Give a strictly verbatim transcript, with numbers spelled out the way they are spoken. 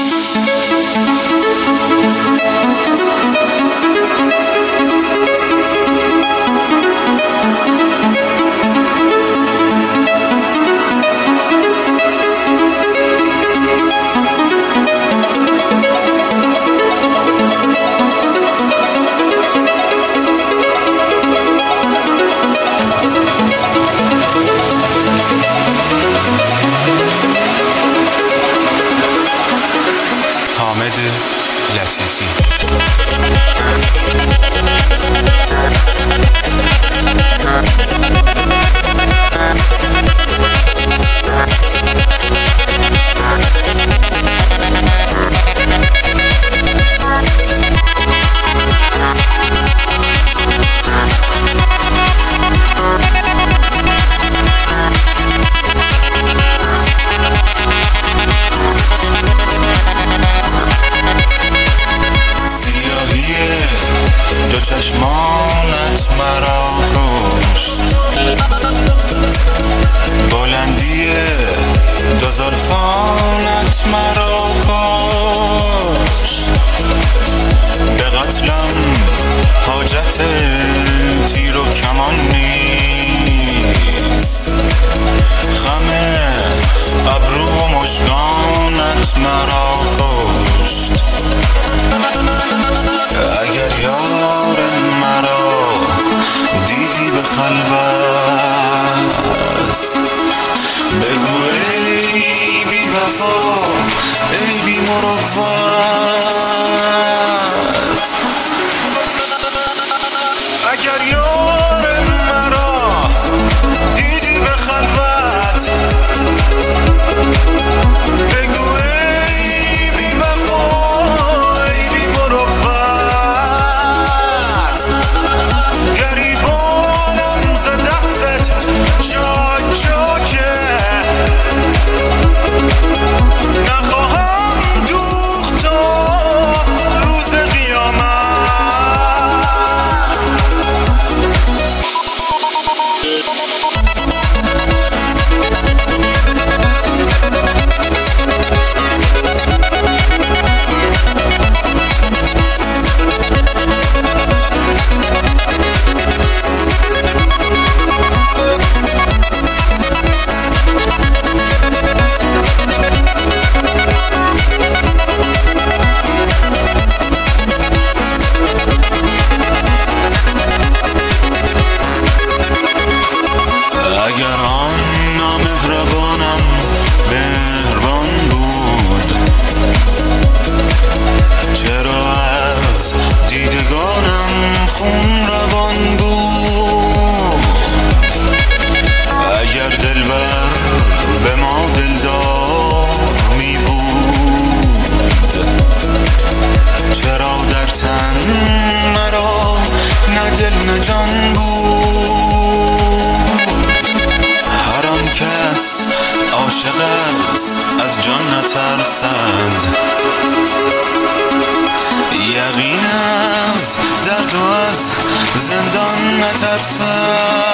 چشمانت مرا کشت، بلندی دو زلفانت مرا کشت. به قتلم حاجت تیر و کمان نیست، خم ابرو و مژگانت مرا کشت. اگر یار مرا دیدی به خلوت، بگو ای بی وفا ای بی مروت. اگر یار مرا دیدی به خلوت، بگو ای بی وفا ای بی مروت. گریبانم ز دستت چاک چاکه، نخواهم دوخت تا روز قیامت. اگر آن نامهربانم مهربان بود، چرا از دیدگانم خون روان بود؟ اگر دلبر به ما دلدار می بود، چرا در تن مرا نه دل نه جان بود؟ هر آن کس عاشق است از جان نترسد، یقین از درد و از زندان نترسد.